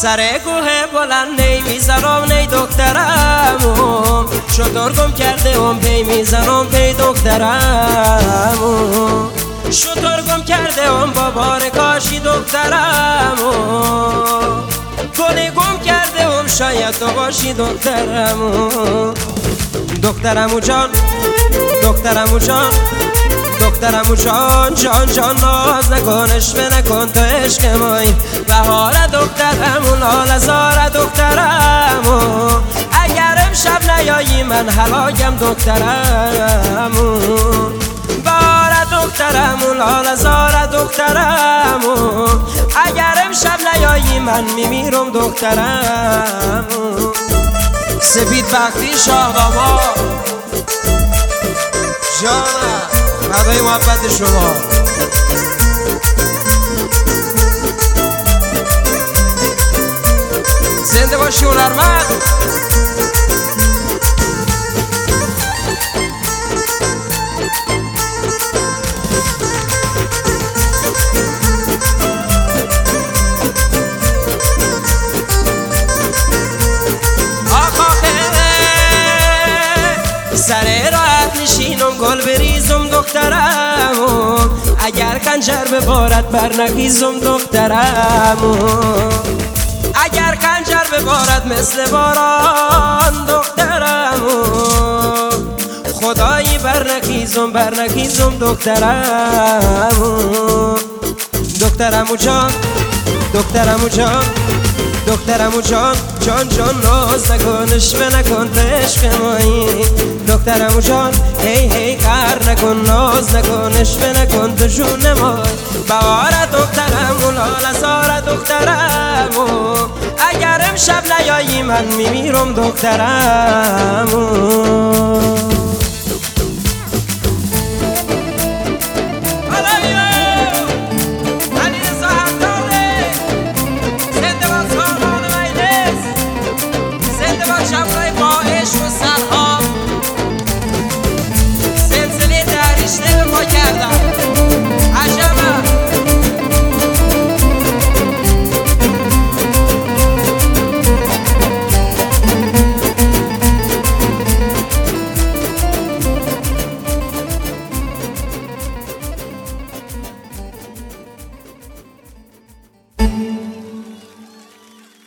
سر کوه بلند میزنم نی دخترمو شطور گم کرده پی میزنم پی دخترمو شطور گم کرده با بار کاشی دخترمو گلی گم کرده شاید تو باشی دخترمو دخترمو جان دخترمو جان دخترمو جان جان جان ناز نکن اشوه نکن تو عشق مایی بهار دخترمو لال زار دخترمو اگر امشب نیایی من هلاکم دخترمو بهار دخترمو لال زار دخترمو اگر امشب نیایی من میمیرم دخترمو سپید بختی شاه بابا جانم فدای محبت شما زنده باشی هنرمند سر راحت نشینم گل بریزم دخترمو اگر خنجر ببارد برنخیزم دخترمو اگر خنجر ببارد مثل باران دخترمو خدایی برنخیزم دخترمو دخترمو جان دخترمو جان دخترمو جان جان جان ناز نکن اشوه نکن تو عشق مایی دخترمو جان هی هی قهر نکن ناز نکن اشوه نکن تو جون مایی بهار دخترمو لال زار دخترمو اگر امشب نیایی من میمیرم دخترمو